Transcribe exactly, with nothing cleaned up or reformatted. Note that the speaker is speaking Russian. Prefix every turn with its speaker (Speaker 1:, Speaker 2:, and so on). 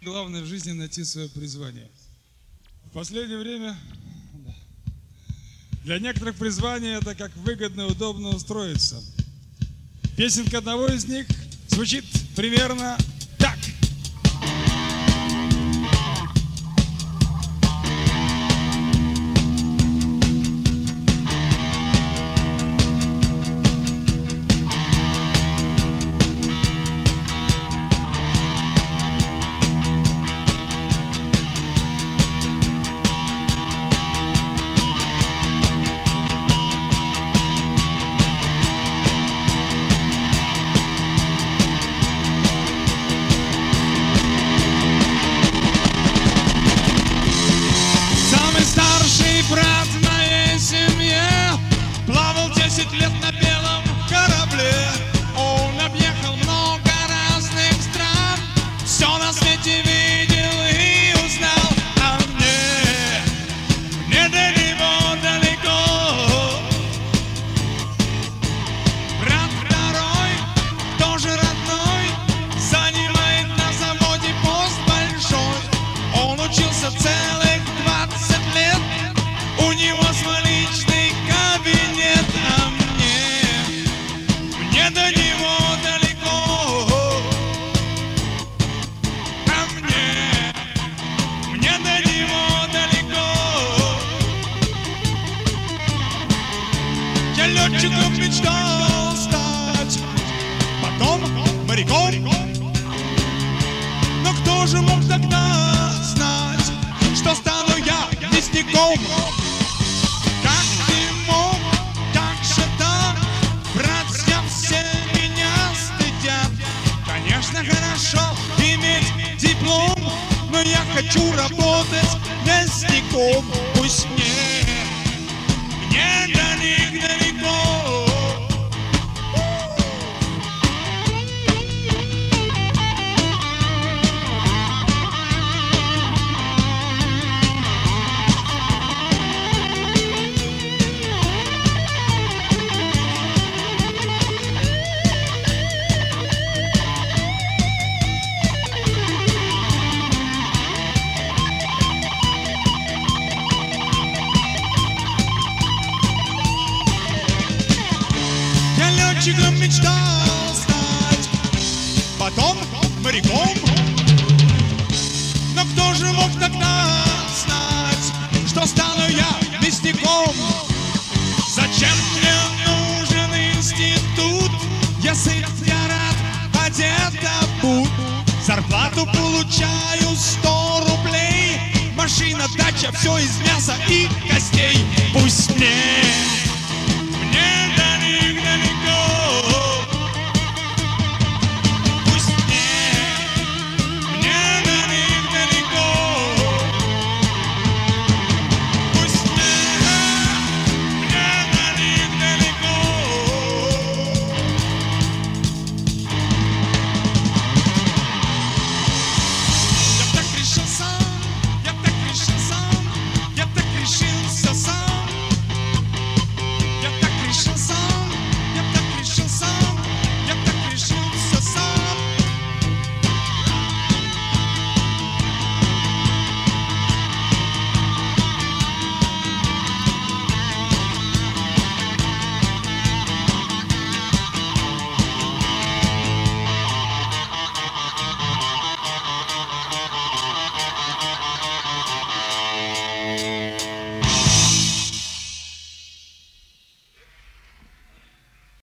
Speaker 1: Главное в жизни найти свое призвание. В последнее время для некоторых призвание это как выгодно и удобно устроиться. Песенка одного из них звучит примерно так.
Speaker 2: Брат в моей семье плавал десять лет на белом корабле. Он объехал много разных стран, все на свете видел и узнал. А мне, мне до него далеко. Брат второй, тоже родной, занимает на заводе пост большой. Он учился целых двадцать лет. У него свой личный кабинет, а мне, мне до него далеко. А мне, мне до него далеко. Я летчиком мечтал стать, потом моряком. Но кто же мог тогда знать, что стану я мясником? Хорошо иметь диплом, но я хочу работать мясником. Пусть мне, мне до них далеко. Летчиком мечтал стать, потом моряком. Но кто же мог тогда знать, что стану я мясником? Зачем мне нужен институт? Я сыт, я рад, одет, обут. Зарплату получаю сто рублей. Машина, дача, все из мяса и костей. Пусть мне